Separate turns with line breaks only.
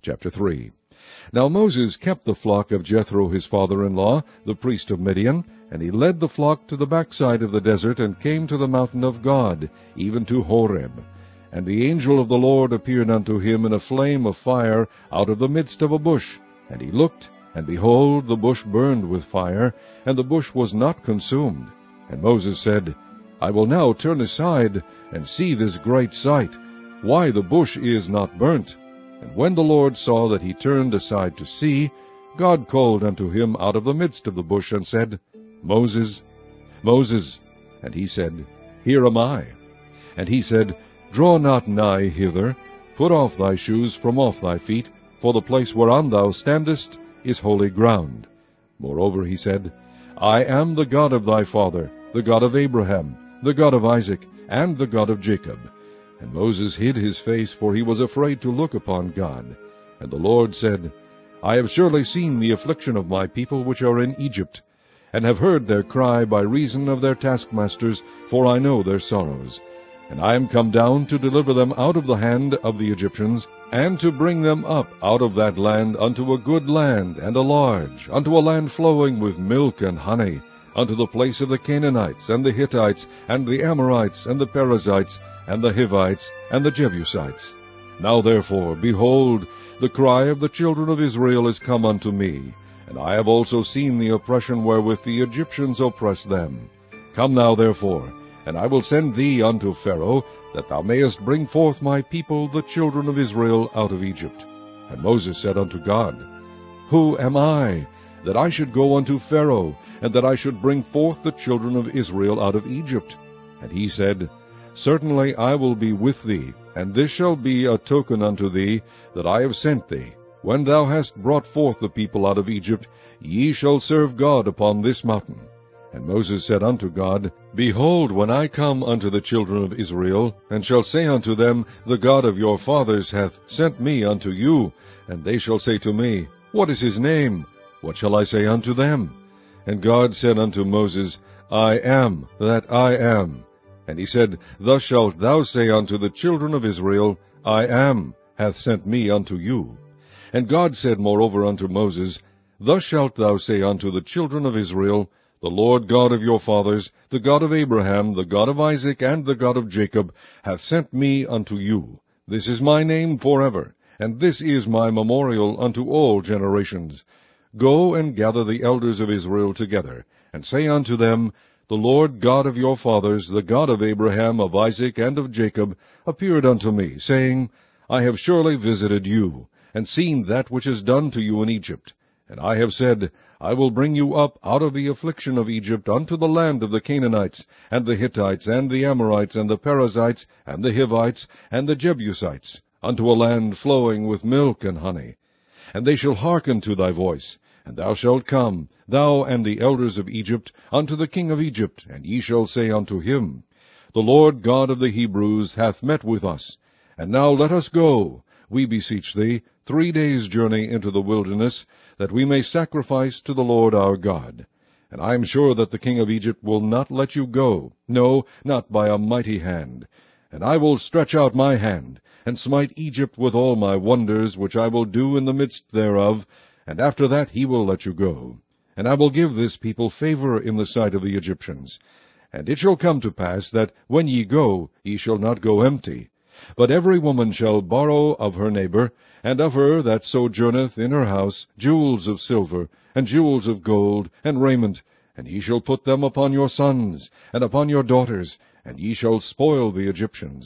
Chapter 3. Now Moses kept the flock of Jethro his father-in-law, the priest of Midian, and he led the flock to the backside of the desert, and came to the mountain of God, even to Horeb. And the angel of the Lord appeared unto him in a flame of fire out of the midst of a bush. And he looked, and behold, the bush burned with fire, and the bush was not consumed. And Moses said, I will now turn aside, and see this great sight, why the bush is not burnt. And when the Lord saw that he turned aside to see, God called unto him out of the midst of the bush, and said, Moses, Moses. And he said, Here am I. And he said, Draw not nigh hither, put off thy shoes from off thy feet, for the place whereon thou standest is holy ground. Moreover he said, I am the God of thy father, the God of Abraham, the God of Isaac, and the God of Jacob. And Moses hid his face, for he was afraid to look upon God. And the Lord said, I have surely seen the affliction of my people which are in Egypt, and have heard their cry by reason of their taskmasters, for I know their sorrows. And I am come down to deliver them out of the hand of the Egyptians, and to bring them up out of that land unto a good land, and a large, unto a land flowing with milk and honey, unto the place of the Canaanites, and the Hittites, and the Amorites, and the Perizzites, and the Hivites, and the Jebusites. Now therefore, behold, the cry of the children of Israel is come unto me, and I have also seen the oppression wherewith the Egyptians oppress them. Come now therefore, and I will send thee unto Pharaoh, that thou mayest bring forth my people, the children of Israel, out of Egypt. And Moses said unto God, Who am I, that I should go unto Pharaoh, and that I should bring forth the children of Israel out of Egypt? And he said, Certainly I will be with thee, and this shall be a token unto thee, that I have sent thee. When thou hast brought forth the people out of Egypt, ye shall serve God upon this mountain. And Moses said unto God, Behold, when I come unto the children of Israel, and shall say unto them, The God of your fathers hath sent me unto you, and they shall say to me, What is his name? What shall I say unto them? And God said unto Moses, I am that I am. And he said, Thus shalt thou say unto the children of Israel, I am hath sent me unto you. And God said moreover unto Moses, Thus shalt thou say unto the children of Israel, The Lord God of your fathers, the God of Abraham, the God of Isaac, and the God of Jacob, hath sent me unto you. This is my name forever, and this is my memorial unto all generations. Go and gather the elders of Israel together, and say unto them, The Lord God of your fathers, the God of Abraham, of Isaac, and of Jacob, appeared unto me, saying, I have surely visited you, and seen that which is done to you in Egypt. And I have said, I will bring you up out of the affliction of Egypt unto the land of the Canaanites, and the Hittites, and the Amorites, and the Perizzites, and the Hivites, and the Jebusites, unto a land flowing with milk and honey. And they shall hearken to thy voice, and thou shalt come, thou and the elders of Egypt, unto the king of Egypt, and ye shall say unto him, The Lord God of the Hebrews hath met with us. And now let us go, we beseech thee, 3 days' journey into the wilderness, that we may sacrifice to the Lord our God. And I am sure that the king of Egypt will not let you go, no, not by a mighty hand. And I will stretch out my hand, and smite Egypt with all my wonders, which I will do in the midst thereof, and after that he will let you go. And I will give this people favor in the sight of the Egyptians. And it shall come to pass that when ye go, ye shall not go empty. But every woman shall borrow of her neighbor, and of her that sojourneth in her house, jewels of silver, and jewels of gold, and raiment, and ye shall put them upon your sons, and upon your daughters, and ye shall spoil the Egyptians.